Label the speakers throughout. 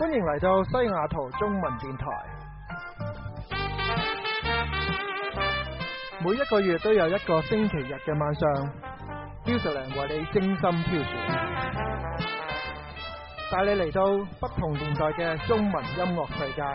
Speaker 1: 歡迎嚟到西雅圖中文電台。每一個月都有一個星期日嘅晚上，Musicland為你精心挑選，帶你嚟到不同年代嘅中文音樂世界。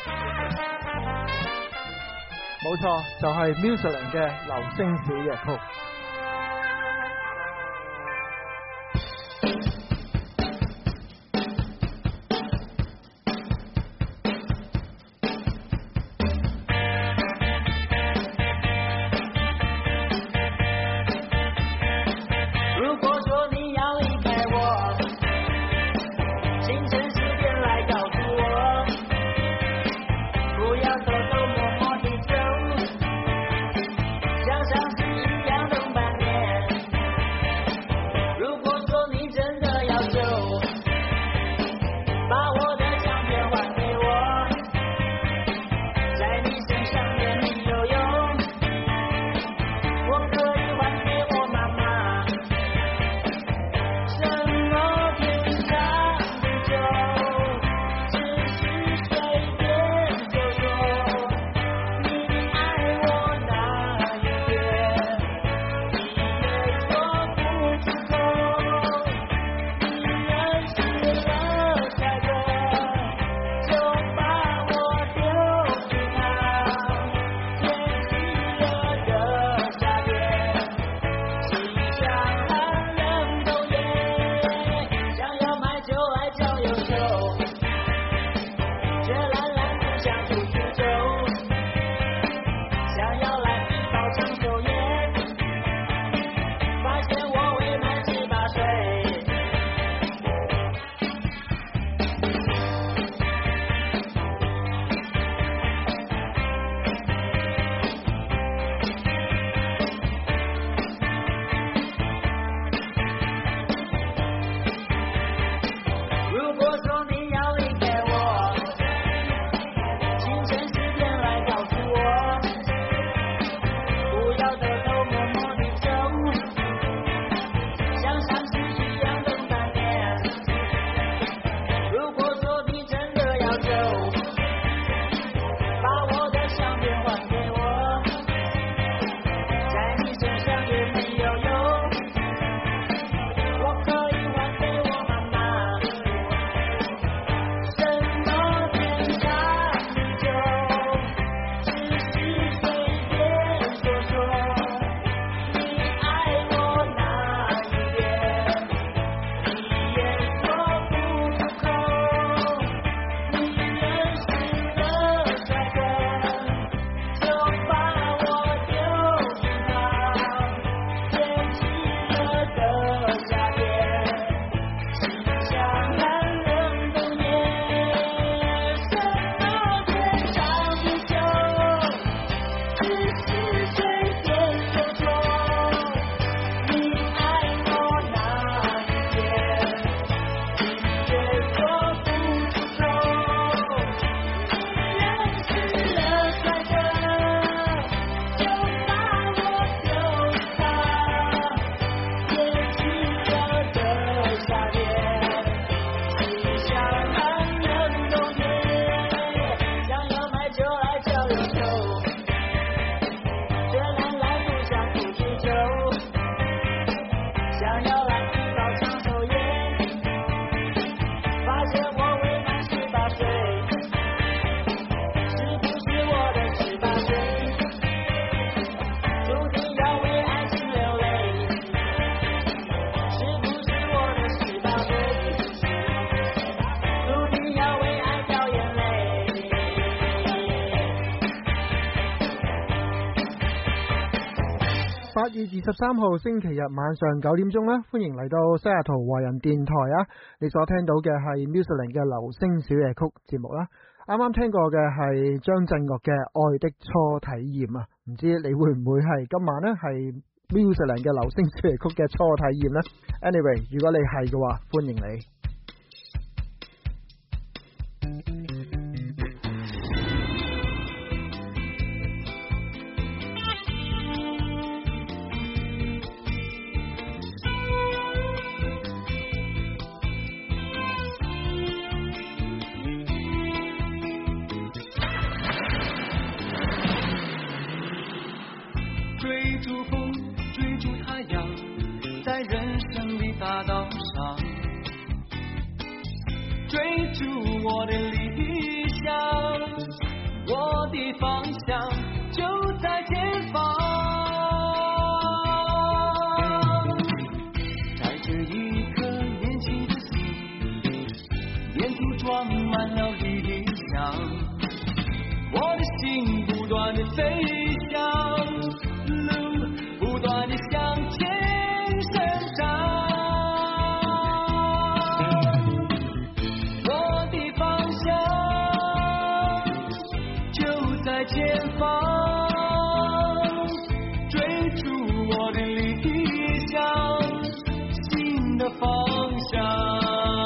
Speaker 1: 冇錯，就係 Musicland 嘅流星小夜曲。8月23號星期日晚上9點鐘啦，歡迎嚟到西雅圖華人電台啊！你所聽到嘅係 Musicland 嘅流星小夜曲節目啦。啱啱聽過嘅係張震岳嘅愛的初體驗啊，唔知你會唔會係今晚呢係 Musicland 嘅流星小夜曲嘅初體驗呢？ Anyway， 如果你係嘅話，歡迎你。
Speaker 2: 逐风，追逐太阳，在人生的大道上，追逐我的理想，我的方向就在前方。在这一颗年轻的心，沿途装满了理想，我的心不断地飞翔，路不断地向前生长。我的方向就在前方，追逐我的理想，新的方向。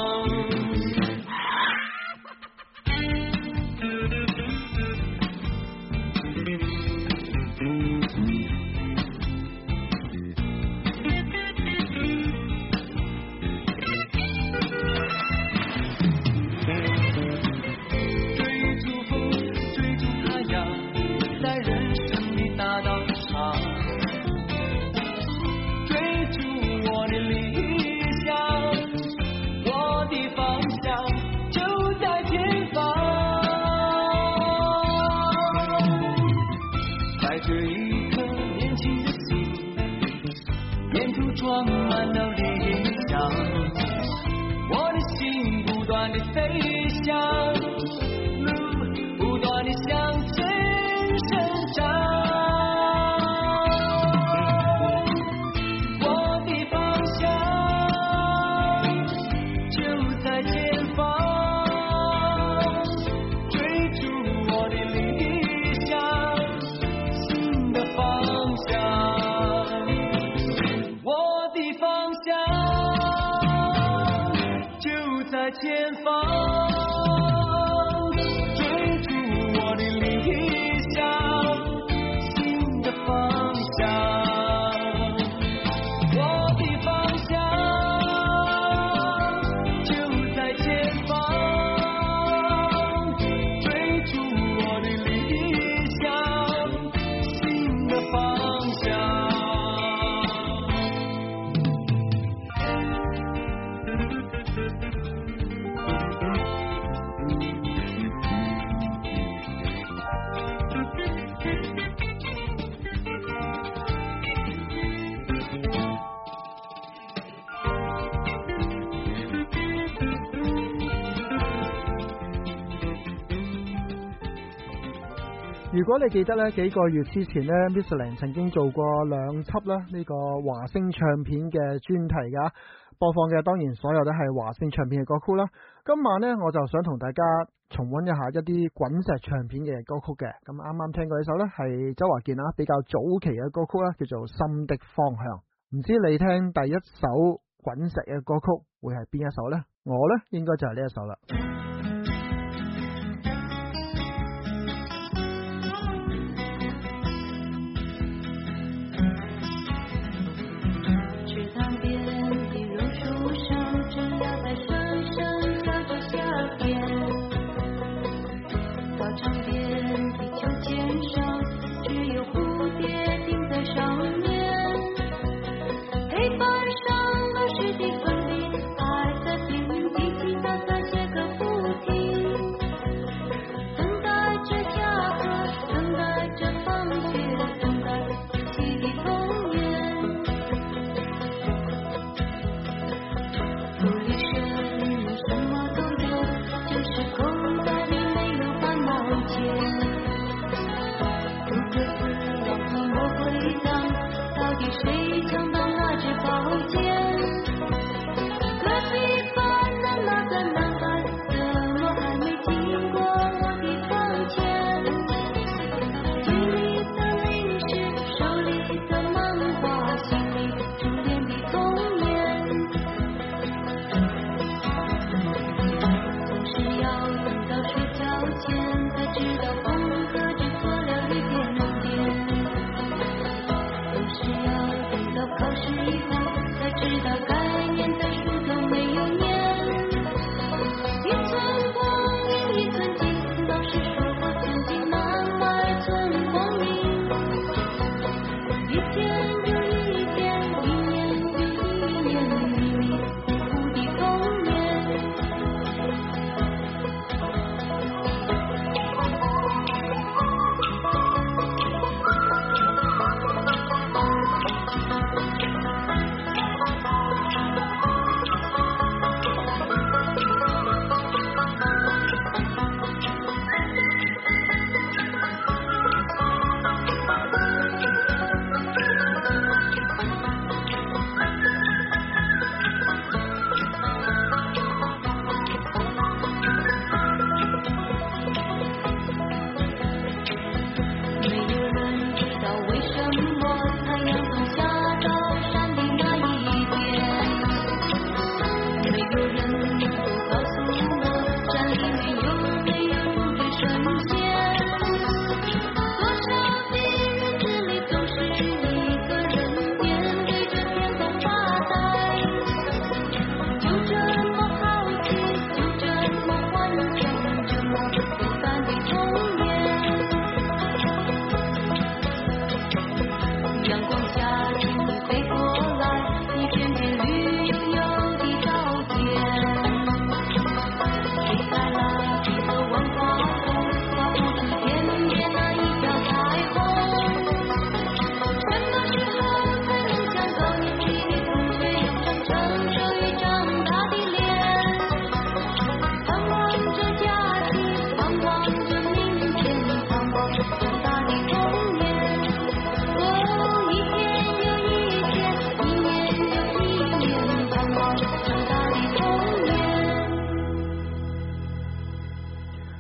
Speaker 2: 装满了理想，我的心不断地飞翔，路不断地向前生长。我的方向就在前方，追逐我的理想，新的方向。前方，追逐我的理想，新的方向。我的方向就在前方，追逐我的理想，新的方向。
Speaker 1: 如果你記得咧，幾個月之前咧 Michelin 曾經做過2輯啦呢個華星唱片嘅專題噶，播放嘅當然所有都係華星唱片嘅歌曲啦。今晚咧我就想同大家重溫一下一啲滾石唱片嘅歌曲嘅。咁啱啱聽過呢首咧係周華健啦，比較早期嘅歌曲啦，叫做《心的方向》。唔知你聽第一首滾石嘅歌曲會係邊一首呢？我咧應該就係呢一首啦。
Speaker 3: 黑板上老师的粉笔还在拼命地写个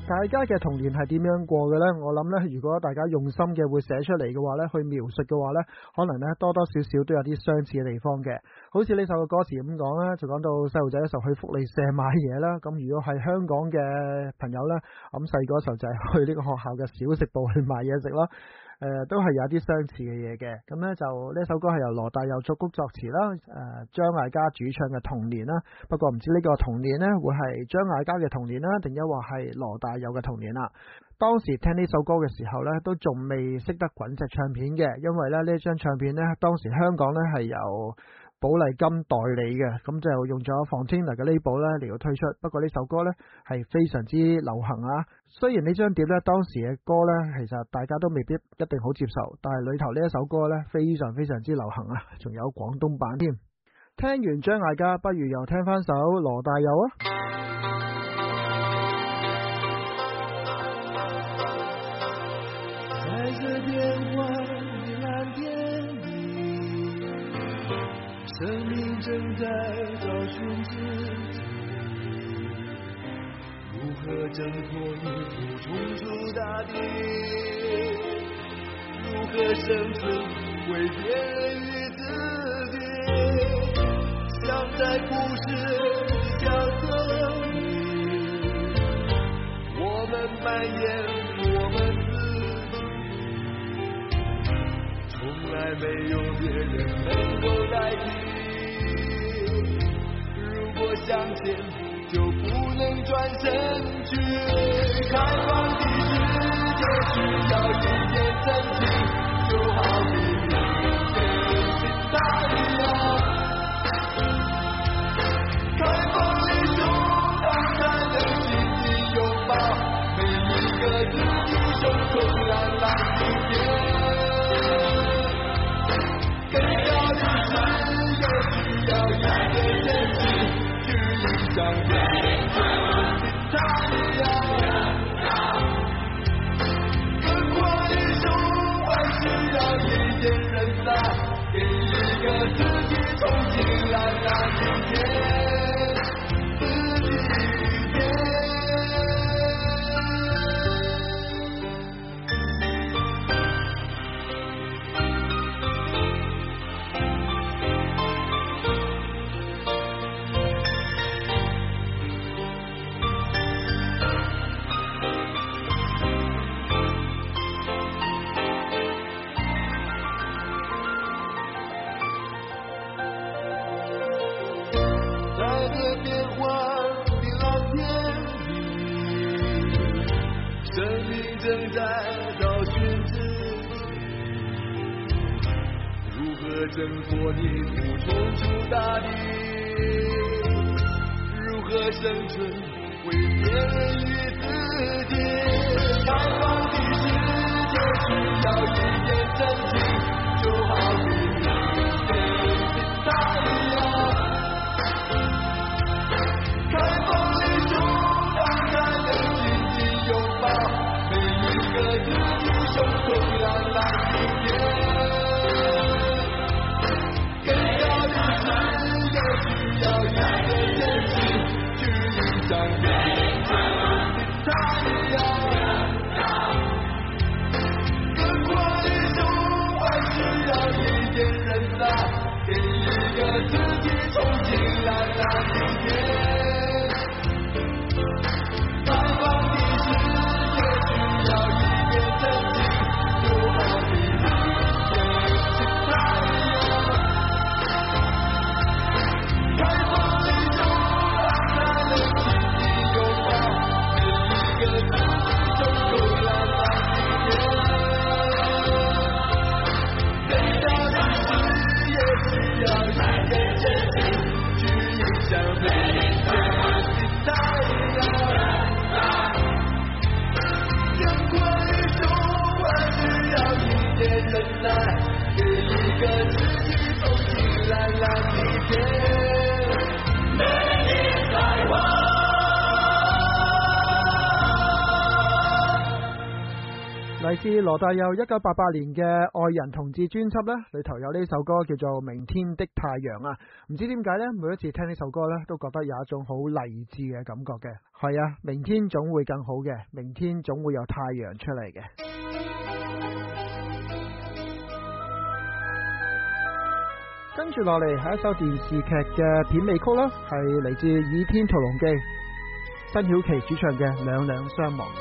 Speaker 1: 大家嘅童年係點樣過嘅呢？我諗呢，如果大家用心嘅會寫出嚟嘅話呢，去描述嘅話呢，可能呢多多少少都有啲相似嘅地方嘅。好似呢首嘅歌詞咁講啦，就講到細路仔嘅時候去福利社買嘢啦。咁如果係香港嘅朋友呢，咁細個時候就係去呢個學校嘅小食部去買嘢食啦。都係有啲相似嘅嘢嘅。咁呢就呢首歌係由羅大佑作曲作詞啦，張艾嘉主唱嘅童年啦。不過唔知呢個童年呢會係張艾嘉嘅童年啦，定抑或係羅大佑嘅童年啦。當時聽呢首歌嘅時候呢，都仲未識得滾石唱片嘅，因為呢張唱片呢，當時香港呢係由寶麗金代理嘅，咁就用咗 Fontana 嘅 label 咧嚟到推出。不過呢首歌呢係非常之流行啊。雖然呢張碟呢當時嘅歌呢其實大家都未必一定好接受，但係裏頭呢一首歌呢非常非常之流行啊，仲有廣東版添。聽完張艾嘉，不如又聽翻首羅大佑啊。
Speaker 2: 在這變幻的藍天裏，生命正在找尋自己，如何掙脫泥土衝出大地，如何生存為別人與自己，像在故事的角色裏，我們扮演我們從來沒有別人能夠代替，如果向前就不能轉身去，開放的世界需要一點真情，就好比明天的太陽，開放的胸膛才能緊緊擁抱每一個自己，胸口朗朗晴天。更高的世界需要一點真情，去迎向明天的太陽，更寬的胸懷需要一點忍耐，給一個自己憧憬藍藍的天，自己的天。正在找尋自己，如何掙脫泥土衝出大地，如何生存為別人與自己，開放的世界需要一點真情，就好比明天的太陽，開放的胸膛才能緊緊擁抱一個自己，胸口朗朗晴天，更高的世界需要一點真情，去迎向明天的太陽，更寬的胸懷需要一點忍耐，給一個自己憧憬藍藍的天。
Speaker 1: 嚟麗斯羅大佑1988年嘅愛人同志專輯呢，裏頭有呢首歌叫做《明天的太陽》啊。唔知點解呢，每一次聽呢首歌呢，都覺得有一種好勵志嘅感覺嘅。係啊，明天總會更好嘅，明天總會有太陽出嚟嘅。跟住落嚟係一首電視劇嘅片尾曲啦，係嚟自《倚天屠龍記》，辛曉琪主唱嘅《兩兩相望》。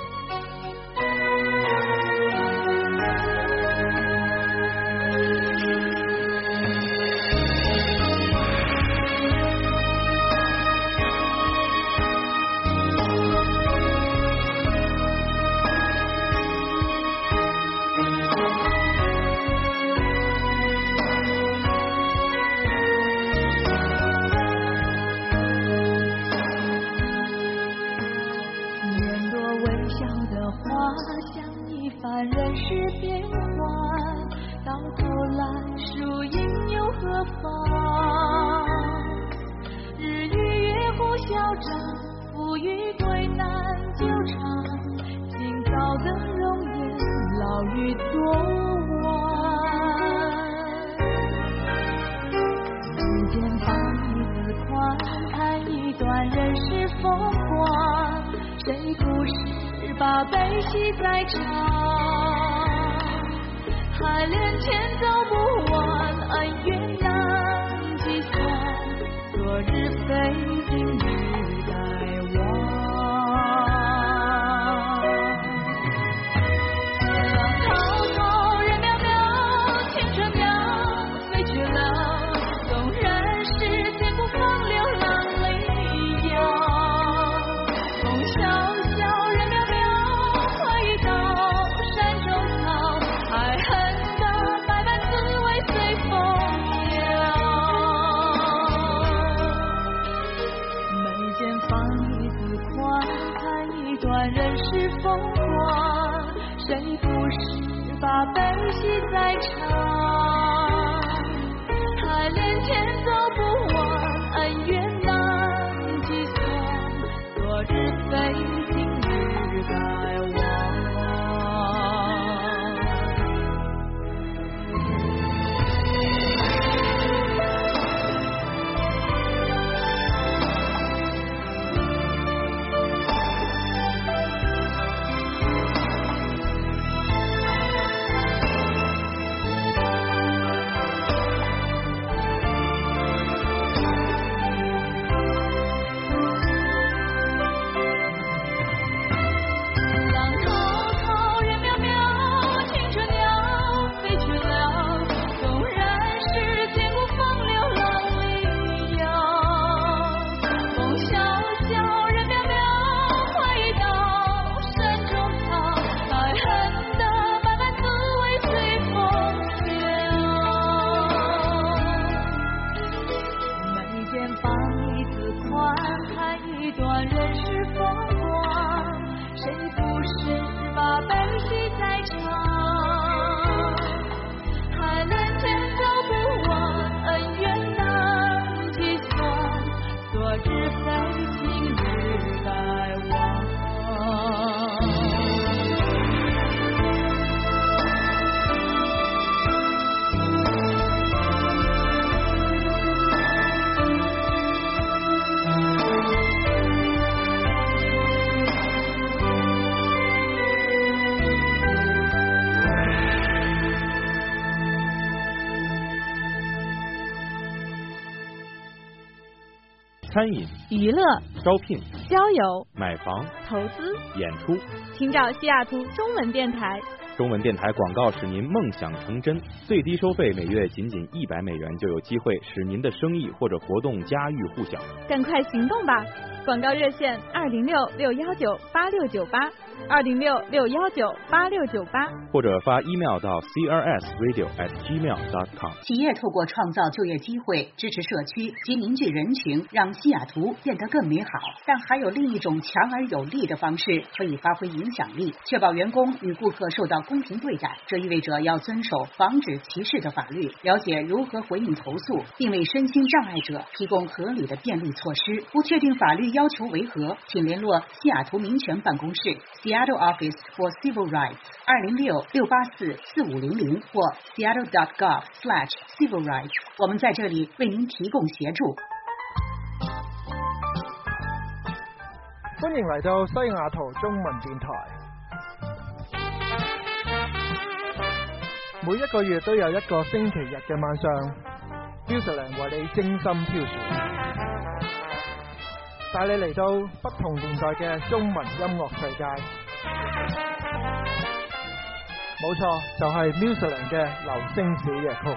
Speaker 3: 餐饮、
Speaker 4: 娱乐、
Speaker 3: 招聘、
Speaker 4: 交友、
Speaker 3: 买房、
Speaker 4: 投资、
Speaker 3: 演出，
Speaker 4: 请找西雅图中文电台。
Speaker 3: 中文电台广告使您梦想成真，最低收费每月仅仅$100，就有机会使您的生意或者活动家喻户晓。
Speaker 4: 赶快行动吧！广告热线206-619-8698，206-619-8698，
Speaker 3: 或者发 email 到 crsradio@gmail.com。
Speaker 5: 企业透过创造就业机会，支持社区及凝聚人群，让西雅图变得更美好。但还有另一种强而有力的方式可以发挥影响力，确保员工与顾客受到公平对待。这意味着要遵守防止歧视的法律，了解如何回应投诉，并为身心障碍者提供合理的便利措施。不确定法律要求为何，请联络西雅图民权办公室 Seattle Office for Civil Rights 206-684-4500或 seattle.gov/civil rights。我们在这里为您提供协助。
Speaker 1: 歡迎嚟到西雅圖中文電台。每一個月都有一個星期日嘅晚上 ，Musicland 為你精心挑選，帶你嚟到不同年代嘅中文音樂世界。冇錯，就係 Musicland 嘅流星小夜曲。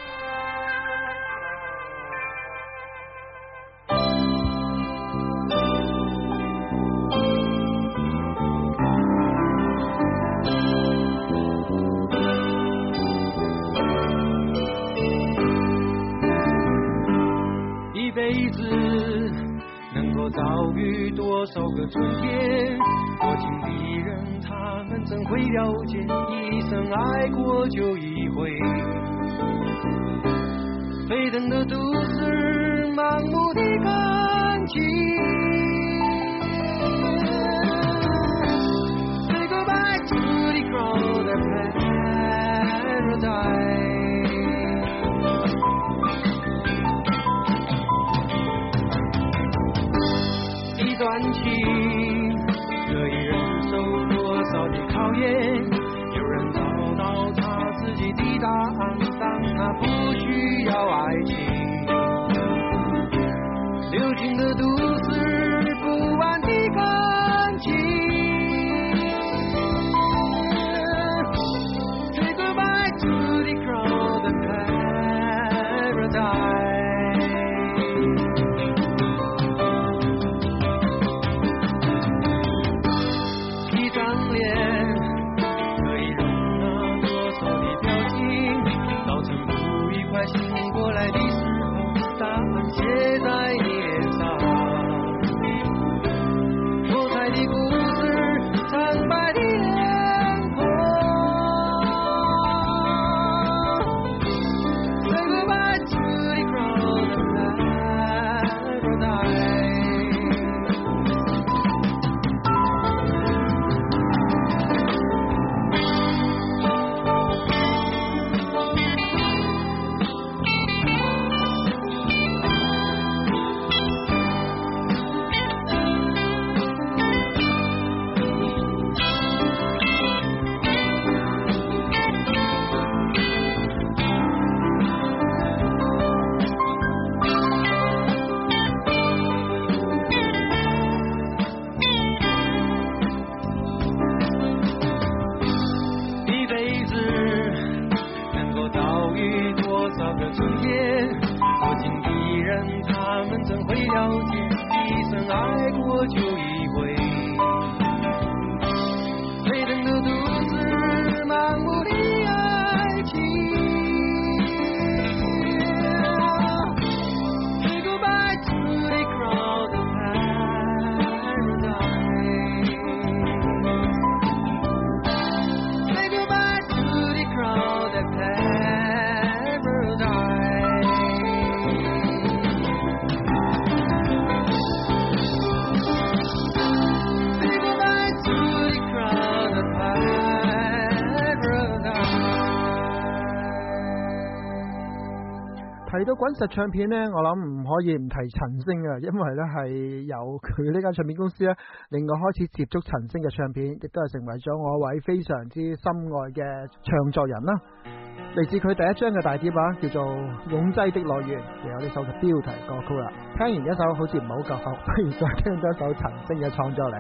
Speaker 2: 一辈子能够遭遇多少个春天，多情的人他们怎会了解，一生爱过就一回。沸腾的都市，盲目的感情。Say goodbye to the crowded paradise。一段情可以忍受多少的考验，有人找到他自己的答案，但他不需要爱情。流行的都市，不安的感情。Say goodbye to the crowded paradise。醒过来的时候，答案写在你脸上。多彩的故事，苍白的眼眶。Say goodbye to the crowded paradise。怎会了解，一生爱过就一回。沸腾的都市，盲目的爱情。Say goodbye to the crowded paradise。Say goodbye to the crowded paradise。
Speaker 1: 提到滾石唱片呢，我諗唔可以唔提陳星嘅，因為呢係由佢呢間唱片公司呢令我開始接觸陳星嘅唱片，亦都係成為咗我一位非常之心愛嘅唱作人啦。嚟自佢第一張嘅大碟叫做《擁擠的樂園》，就有呢首嘅標題歌曲啦。聽完一首好似唔係好夠喉，不如再聽多一首陳星嘅創作嚟。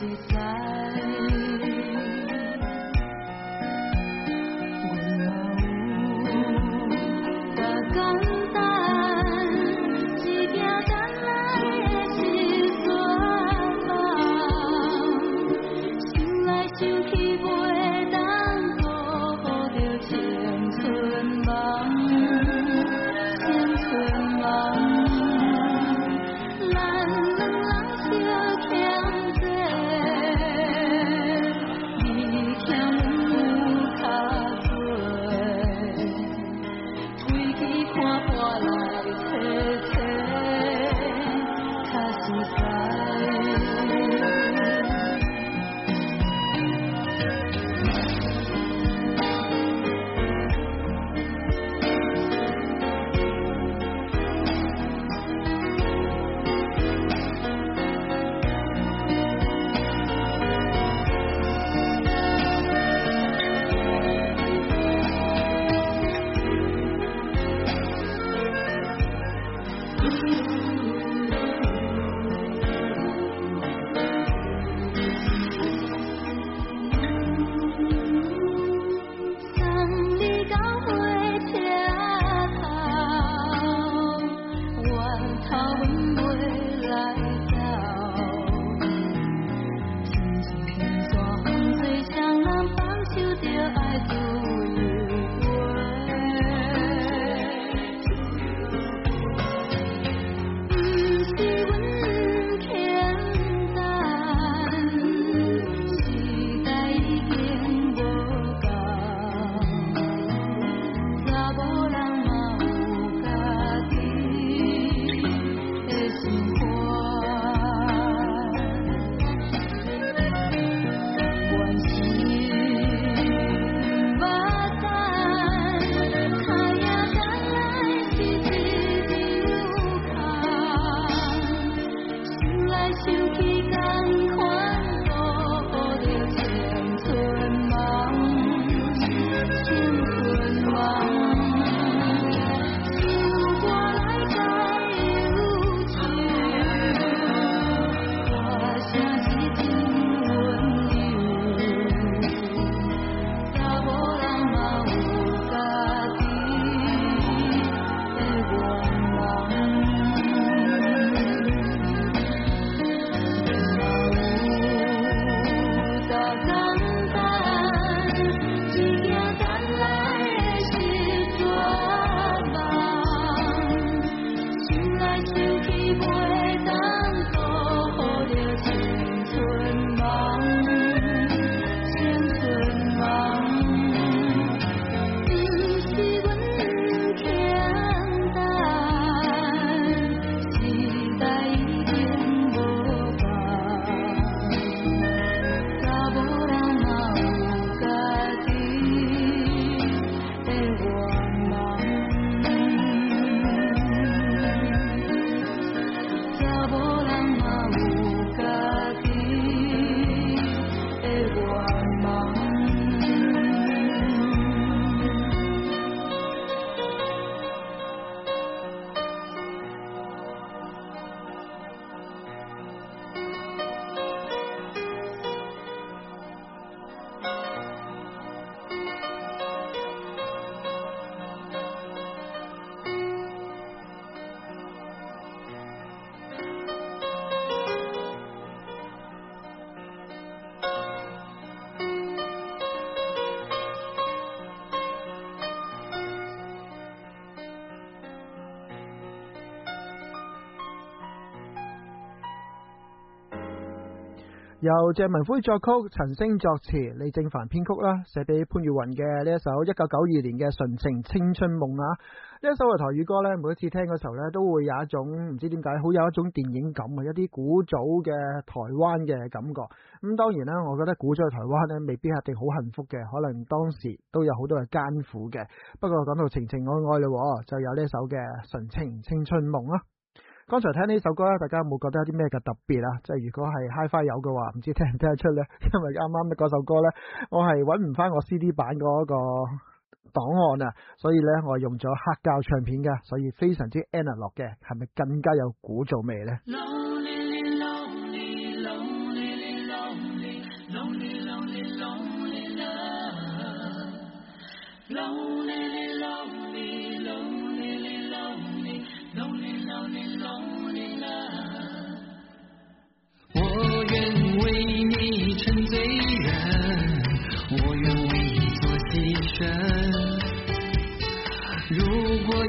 Speaker 1: 由鄭文輝作曲，陳星作詞，李正帆編曲啦，寫俾潘越雲嘅呢一首1992年嘅《純情青春夢》啊！呢一首嘅台語歌呢，每一次聽嘅時候呢，都會有一種唔知點解好有一種電影感啊，一啲古早嘅台灣嘅感覺。咁當然啦，我覺得古早嘅台灣呢，未必一定好幸福嘅，可能當時都有好多嘅艱苦嘅。不過講到情情愛愛嘞，就有呢一首嘅《純情青春夢》啦。剛才聽呢首歌咧，大家有冇覺得有啲咩嘅特別啊？即係如果係 Hi-Fi 有嘅話，唔知聽唔聽得出咧？因為啱啱嗰首歌咧，我係揾唔翻我 CD 版嗰個檔案啊，所以咧我用咗黑膠唱片㗎，所以非常之 analog 嘅，係咪更加有古早味咧？
Speaker 2: Lonely, lonely, lonely, lonely.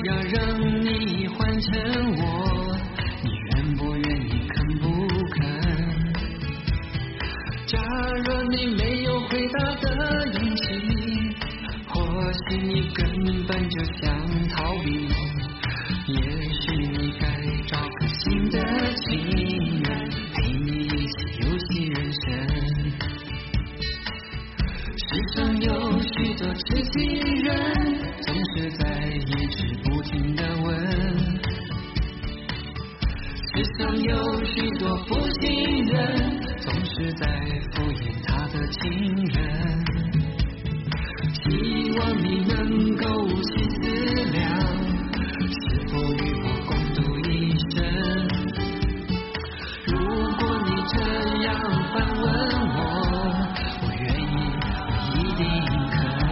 Speaker 2: 要让你换成我，你愿不愿意肯不肯？假若你没有回答的勇气，或许你根本就想逃避，也许你该找个新的情人，陪你一起游戏人生。世上有许多痴情人，总是在一直不停地问。世上有许多负心人，总是在敷衍他的情人。希望你能够细思量，是否与我共度一生。如果你这样反问我，我愿意，我一定肯。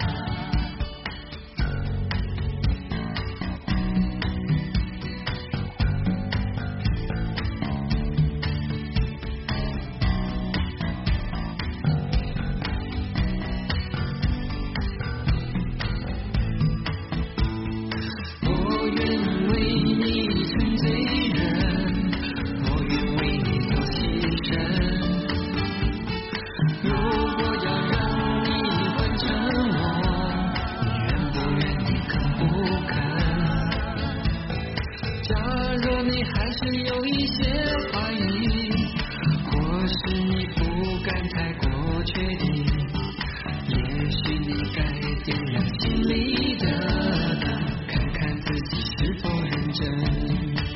Speaker 2: 我愿为你成罪人，我愿为你做牺牲。如果要让你换成我，你愿不愿意肯不肯？假若你还是有一些怀疑，或是你不敢太过确定，也许你该点亮心里的灯，看看自己是否认真。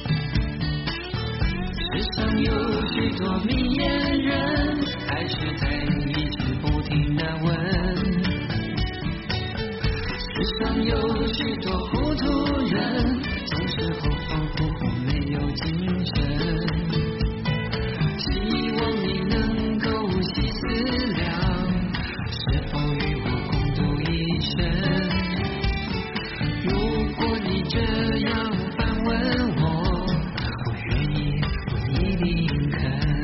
Speaker 2: 世上有许多明眼人，还是在一直不停地问。世上有许多糊涂人，总是后方呼呼没有精神。希望你能够细思量，是否与我共度一生。如果你这样反问我，我愿意，我一定肯。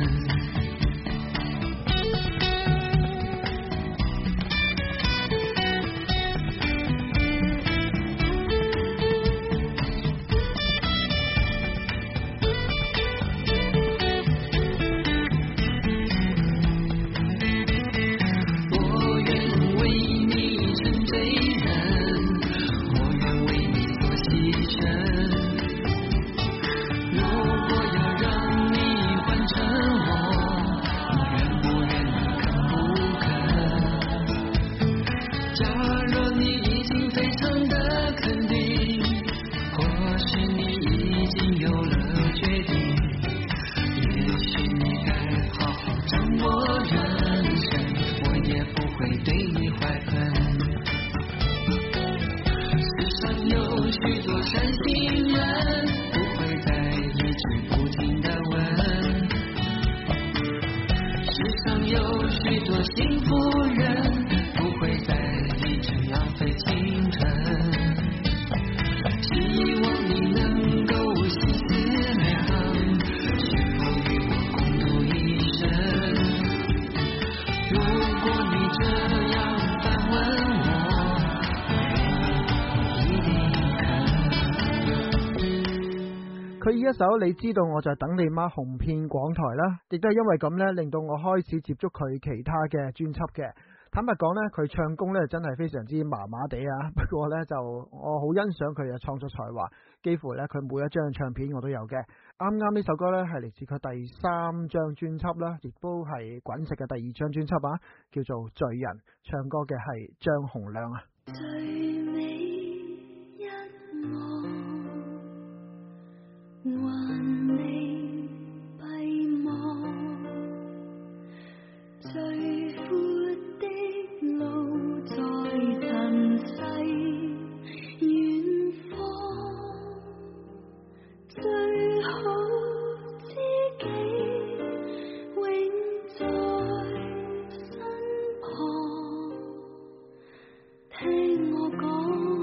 Speaker 2: 我愿为你成罪人，我愿为你做牺牲。如果要让你换成我，你愿不愿意肯不肯？假若你已经非常的肯定，或许你已经有了决定，也许你该好好掌握人生，我也不会对你怀恨。世上有许多善心人，不会再一直不停地问。世上有许多幸福人，不会再一直浪费青春。希望你能够细思量，是否与我共度一生。如果你这样反问我，我愿意，我一定肯。
Speaker 1: 佢以一首你知道我在等你嗎紅遍廣台啦，亦都係因為咁呢，令到我開始接觸佢其他嘅專輯嘅。坦白講呢，佢唱功呢真係非常之麻麻地啊，不過呢，就我好欣賞佢嘅創作才華，幾乎呢，佢每一張唱片我都有嘅。啱啱呢首歌呢係嚟自佢第3張專輯啦，亦都係滾石嘅第2張專輯啊，叫做《罪人》，唱歌嘅係張洪量啊。
Speaker 6: 最美一幕，還未閉幕，最闊的路在塵世遠方，最好知己永在身旁，聽我講。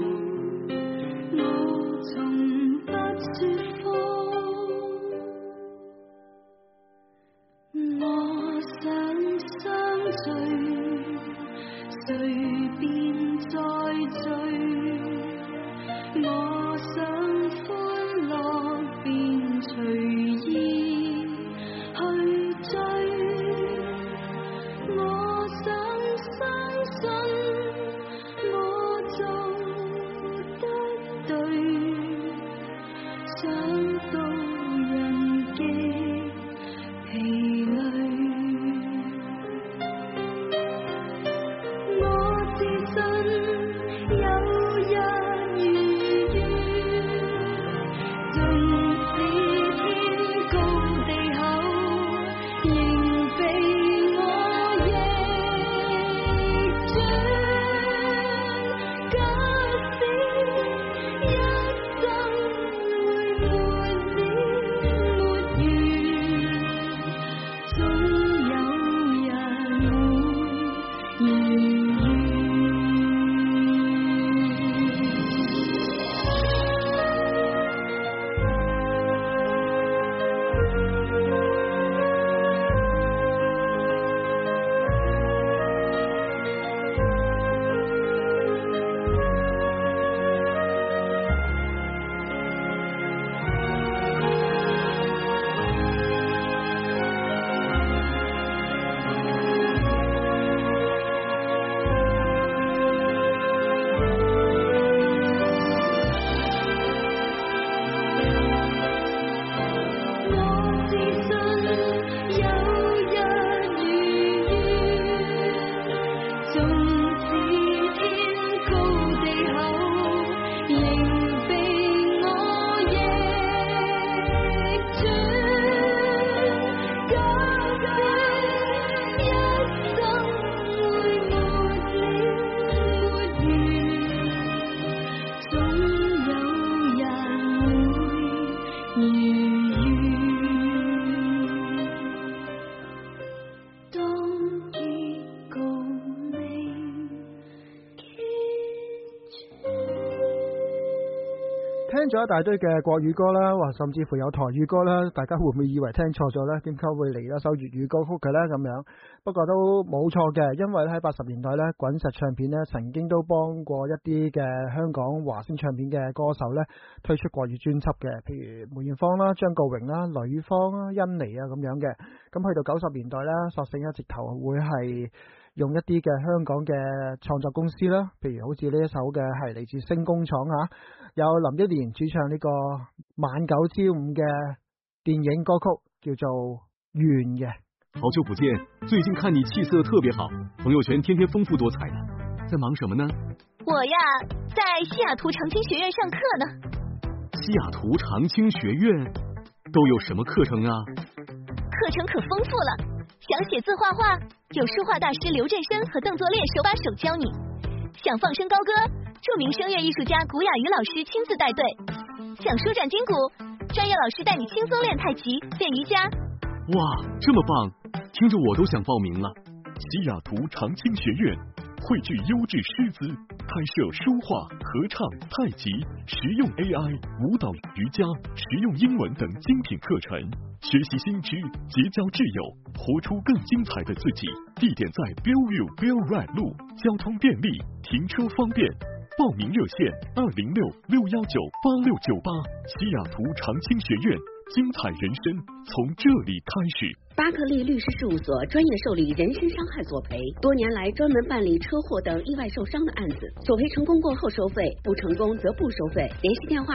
Speaker 1: 聽咗一大堆嘅國語歌啦，或甚至乎有台語歌啦，大家會唔會以為聽錯咗呢？點解會嚟一首粵語歌曲嘅呢？咁樣，不過都冇錯嘅，因為喺80年代呢，滾石唱片呢曾經都幫過一啲嘅香港華星唱片嘅歌手呢推出國語專輯嘅，譬如梅艷芳啦、張國榮啦、呂方啦、甄妮啊咁樣嘅。咁去到90年代呢，索性一直頭會係用一啲嘅香港嘅創作公司啦，譬如好似呢一首嘅係嚟自星工廠嚇，有林憶蓮主唱呢個晚九朝五嘅電影歌曲叫做《緣》嘅。
Speaker 7: 好久不見，最近看你氣色特別好，朋友圈天天豐富多彩的，在忙什麼呢？
Speaker 6: 我呀，在西雅圖長青學院上課呢。
Speaker 7: 西雅圖長青學院都有什麼課程啊？
Speaker 6: 課程可豐富了，想寫字畫畫，有書畫大師劉振生和鄧作烈手把手教你；想放聲高歌，著名聲樂藝術家古雅瑜老師親自帶隊；想舒展筋骨，專業老師帶你輕鬆練太極、練瑜伽。
Speaker 7: 哇，這麼棒，聽着我都想報名了。西雅圖長青學院匯聚優質師資，開設書畫、合唱、太極、實用 AI、舞蹈、瑜伽、實用英文等精品課程，學習新知，結交摯友，活出更精彩的自己。地點在 Bellevue Bell Ride 路，交通便利，停車方便。報名熱線206-619-8698。西雅圖長青學院，精彩人生從這裡開始。
Speaker 8: 巴克利律師事務所專業受理人身傷害索賠，多年來專門辦理車禍等意外受傷的案子，索賠成功過後收費，不成功則不收費。聯繫電話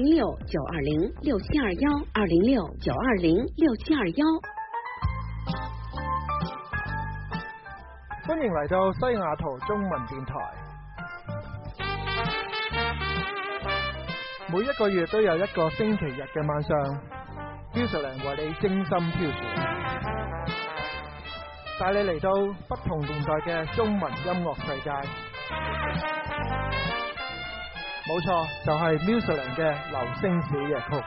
Speaker 8: 206-920-6721，206-920-6721。
Speaker 1: 歡迎嚟到西雅圖中文電台。每一個月都有一個星期日嘅晚上，Musicland為你精心挑選，帶你嚟到不同年代嘅中文音樂世界。冇錯，就係 Musicland 嘅流星小夜曲。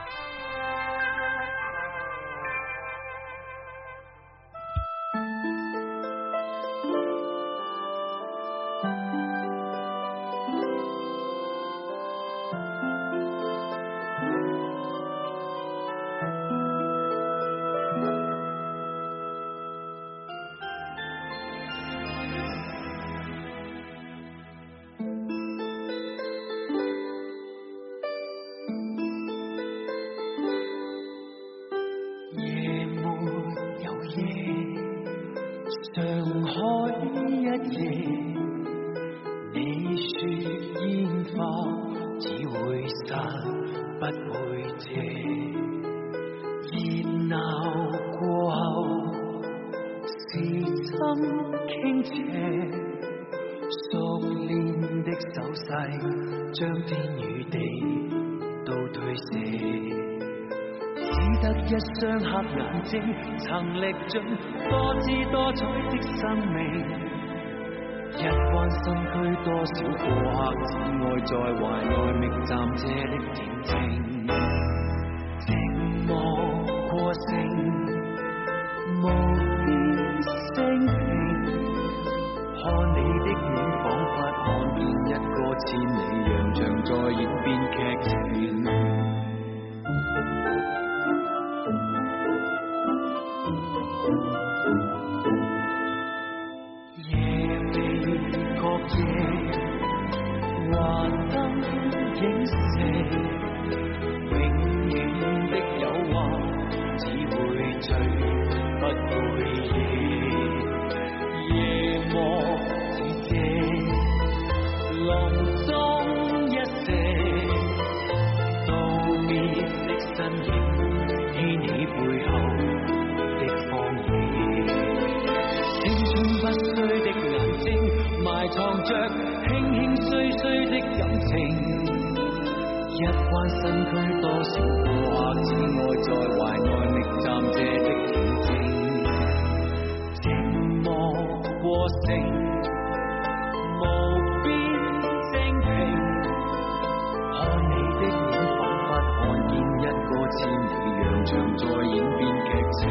Speaker 2: 上海一夜，你說煙花只會散不會謝，熱鬧過後是心傾斜，熟練的手勢將天與地都推卸，只得一雙黑眼睛曾歷盡多姿多彩的生命，一彎身軀多少過客只愛在懷內覓暫借的恬靜，寂寞過剩無邊聲平，看你的臉彷彿看見一個千里洋場在演變劇情，藏着輕輕碎碎的感情，一彎身軀多少過客只愛在懷內覓暫借的恬靜，寂寞過剩無邊正平，看你的臉彷彿看見一個千里洋場在演變劇情。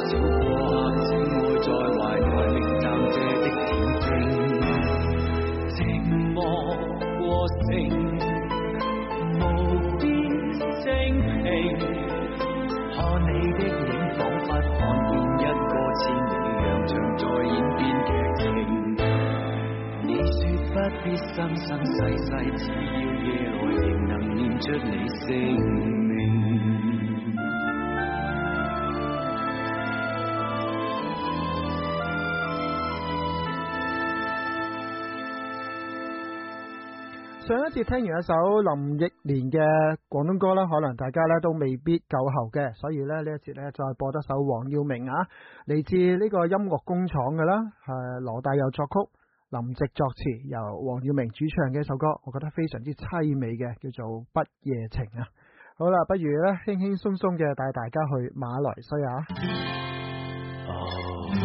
Speaker 2: 笑過，請會在懷內力探這的恬靜，寂寞過城，無邊升平。看你的影，彷彿看見一個千里洋場在演變劇情。你說不必生生世世，只要夜來仍能念出你姓名。
Speaker 1: 上一次聽完一首林憶蓮嘅廣東歌啦，可能大家咧都未必夠喉嘅，所以咧呢一節咧再播多首黃耀明啊，嚟自呢個音樂工廠嘅啦，係羅大佑作曲，林夕作詞，由黃耀明主唱嘅一首歌，我覺得非常之凄美嘅，叫做《不夜情》啊。好啦，不如咧輕輕鬆鬆嘅帶大家去馬來西亞。
Speaker 2: 哦，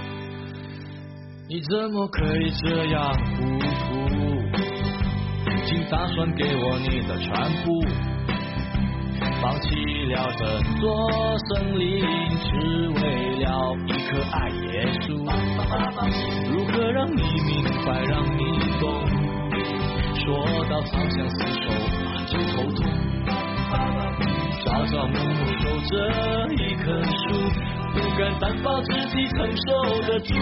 Speaker 2: 你怎麼可以這樣糊塗？竟打算給我你的全部，放棄了整座森林，只為了一顆愛耶穌。如何讓你明白，讓你懂？說到長相廝守就頭痛，朝朝暮暮守着一棵樹，不敢擔保自己承受得住。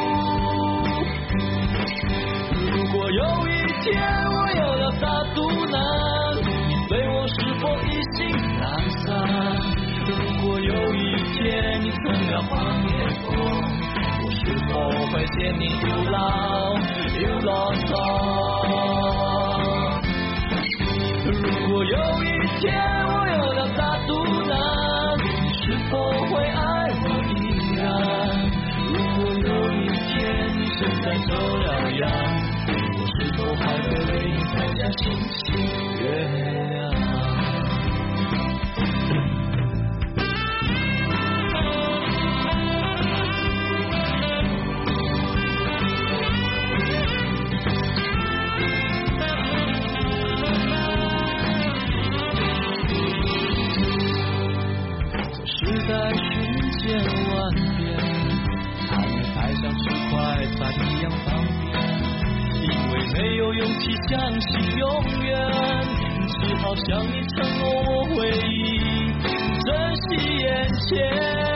Speaker 2: 如果有一天我有了大肚腩，你對我是否一心懶散？如果有一天你成了黃臉婆，我是否會嫌你又老又囉嗦？如果有一天我有了大肚腩，你是否會愛我依然？如果有一天你現在走了樣，我還會為你摘下星星月亮。這時代瞬間萬變，還沒太像吃快餐一樣方便，因為沒有勇氣相信永遠，只好向你承諾我會珍惜眼前。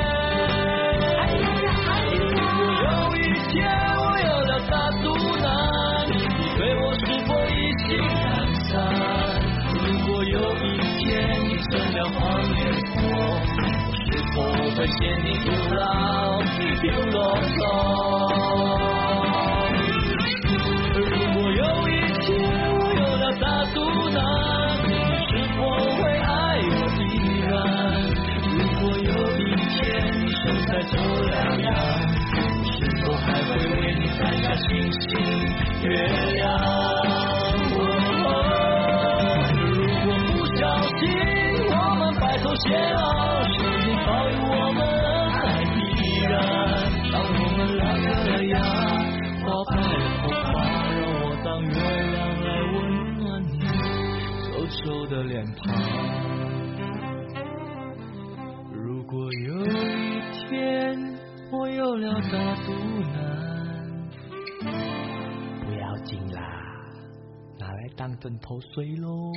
Speaker 2: 如果有一天我有了大肚腩，你對我是否一心懶散？如果有一天你成了黃臉婆，我是否會嫌你又老又囉嗦？如果有一天我有了大肚腩，你是否會愛我依然？如果有一天你身材走了樣，我是否還會為你摘下星星月亮？如果不小心我們白頭偕老，上天保佑我們愛依然。當我們老了呀，花白了頭髮，當月亮來溫暖你皺皺的臉龐。如果有一天我有了大肚腩，不要緊啦，拿來當枕頭睡咯。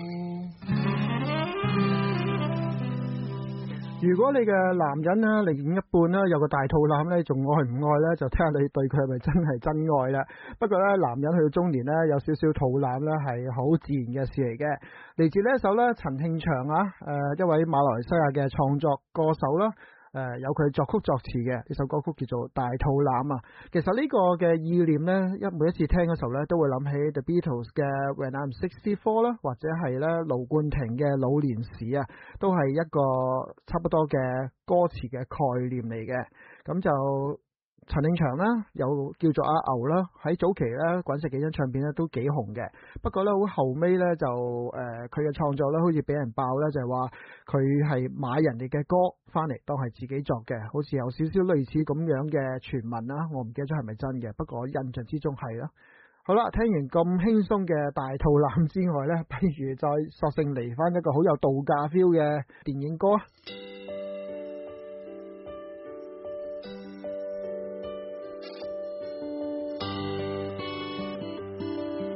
Speaker 1: 如果你嘅男人啦，另一半啦有個大肚腩咧，仲愛唔愛咧，就睇下你對佢係咪真係真愛啦。不過咧，男人去到中年咧，有少少肚腩咧係好自然嘅事嚟嘅。嚟自呢一首咧，陳慶祥啊，一位馬來西亞嘅創作歌手啦。有佢作曲作詞嘅呢首歌曲叫做《大肚腩》啊。其實呢個嘅意念呢，每一次聽嘅時候呢，都會諗起 The Beatles 嘅 When I'm 64啦，或者係咧盧冠廷嘅老年時啊，都係一個差不多嘅歌詞嘅概念嚟嘅。咁就陳慶祥啦，有叫做阿牛啦，喺早期咧滾石幾張唱片咧都幾紅嘅。不過咧好後尾咧就佢嘅創作咧好似俾人爆咧，就係話佢係買人哋嘅歌翻嚟當係自己作嘅，好似有少少類似咁樣嘅傳聞啦。我唔記得咗係咪真嘅，不過印象之中係啦。好啦，聽完咁輕鬆嘅大肚腩之外咧，不如再索性嚟翻一個好有度假 feel 嘅電影歌。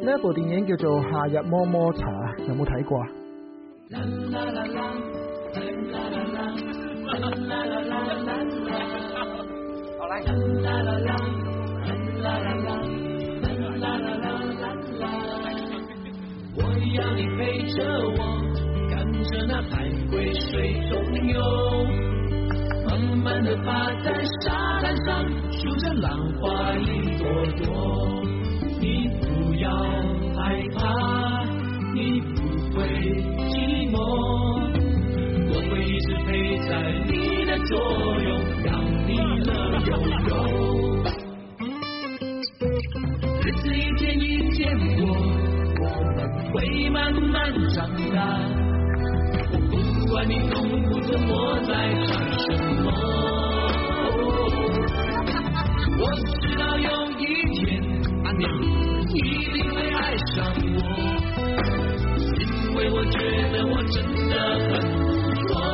Speaker 1: 呢一部電影叫做《夏日麼麼茶》，有冇睇過啊？
Speaker 2: 我要你陪着我，看着那海龟水中游，慢慢地趴在沙滩上，数着浪花一朵朵。你不要害怕，你不会寂寞，我会一直陪在你的左右，让你乐悠悠。日子一天一天过，我们会慢慢长大，我不管你懂不懂我在想什么，我知道有一天你一定会爱上我，因为我觉得我真的很不错。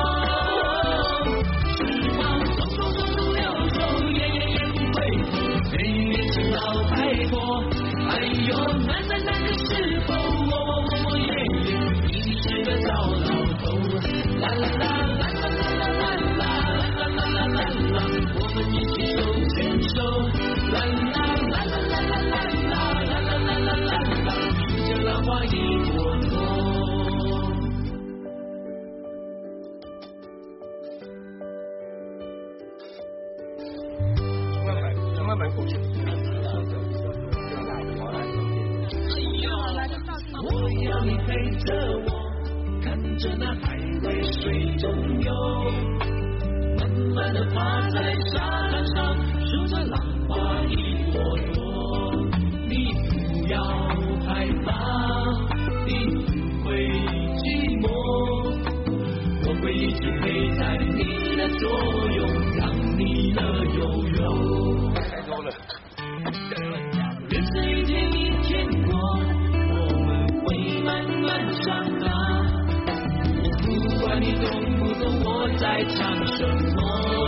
Speaker 2: 时光匆匆匆匆流走，也不会被年轻老太婆。哎呦，难的时候，我也已是个糟老头。啦啦啦啦啦啦啦啦啦啦啦啦，我们一起手牵手。啦啦啦啦啦啦啦啦啦啦啦啦，数着浪花一朵朵。从慢慢过去。我要你陪着我，看着那海龟水中游，慢慢地趴在沙滩上，数着浪花一朵朵。你不要害怕，你不会寂寞，我会一直陪在你的左右，让你乐悠悠。太高了，日子一天一天过，慢慢长大，我不管你懂不懂我在唱什么，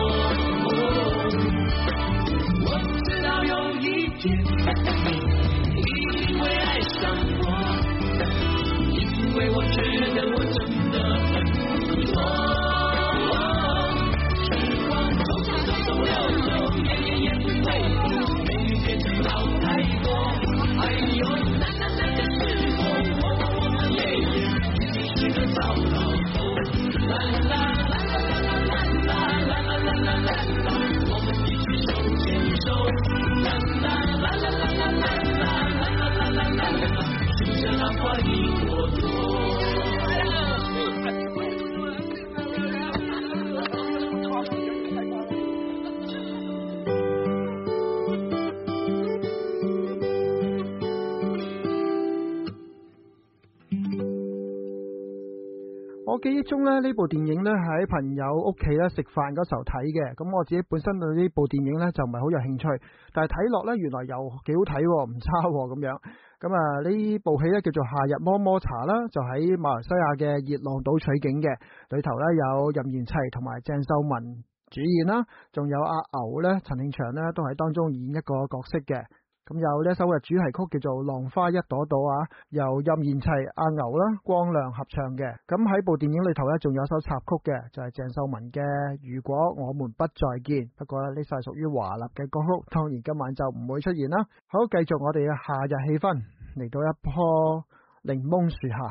Speaker 2: 我知道有一天你一定会爱上我，因为我觉得我真的很不错。时光匆匆匆匆流走，也不会被你变成老太婆。哎呦，难的时候，是个糟老头。啦啦啦啦啦啦啦啦啦啦啦，我们一起手牵手。啦啦啦啦啦啦啦啦啦啦，数着浪花一朵朵。
Speaker 1: 我記憶中咧，呢部電影咧喺朋友屋企咧食飯嗰時候睇嘅，咁我自己本身對呢部電影咧就唔係好有興趣，但係睇落咧原來又幾好睇，唔差咁樣。咁啊呢部戲咧叫做《夏日麼麼茶》啦，就喺馬來西亞嘅熱浪島取景嘅，裏頭咧有任賢齊同埋鄭秀文主演啦，仲有阿牛咧陳慶祥咧都喺當中演一個角色嘅。咁有呢一首嘅主題曲叫做《浪花一朵朵》啊，由任賢齊、阿牛啦、光亮合唱嘅。咁喺部電影裏頭咧，仲有一首插曲嘅，就係鄭秀文嘅《如果我們不再見》。不過呢首係屬於華納嘅歌曲，當然今晚就唔會出現啦。好，繼續我哋嘅夏日氣氛，嚟到一棵檸檬樹下。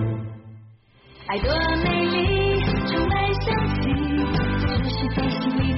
Speaker 6: 爱多美丽，充满香气，只是在心里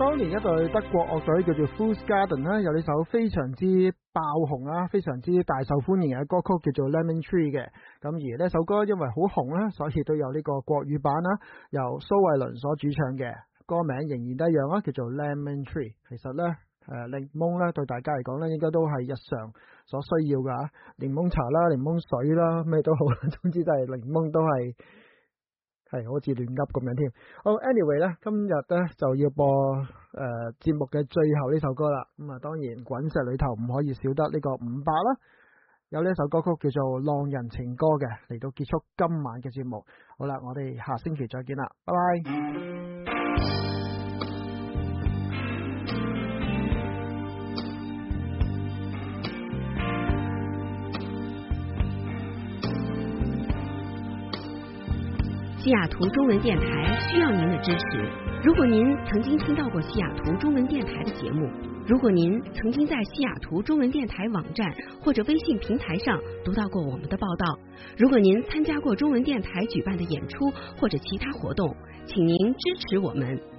Speaker 1: 當年一隊德國樂隊叫做 Fool's Garden 啦，有呢首非常之爆紅啊，非常之大受歡迎嘅歌曲叫做 Lemon Tree 嘅。咁而呢首歌因為好紅啦，所以都有呢個國語版啦，由蘇慧倫所主唱嘅，歌名仍然都一樣啦，叫做 Lemon Tree。其實呢檸檬咧對大家嚟講咧，應該都係日常所需要噶，檸檬茶啦、檸檬水啦，咩都好，總之就係檸檬都係好似亂噏咁樣添。好 ，anyway 咧，今日咧就要播節目嘅最後呢首歌啦。咁啊，當然滾石裏頭唔可以少得呢個伍佰啦，有呢首歌曲叫做《浪人情歌》嘅，嚟到結束今晚嘅節目。好啦，我哋下星期再見啦，拜拜。
Speaker 8: 西雅图中文电台需要您的支持。如果您曾经听到过西雅图中文电台的节目，如果您曾经在西雅图中文电台网站或者微信平台上读到过我们的报道，如果您参加过中文电台举办的演出或者其他活动，请您支持我们，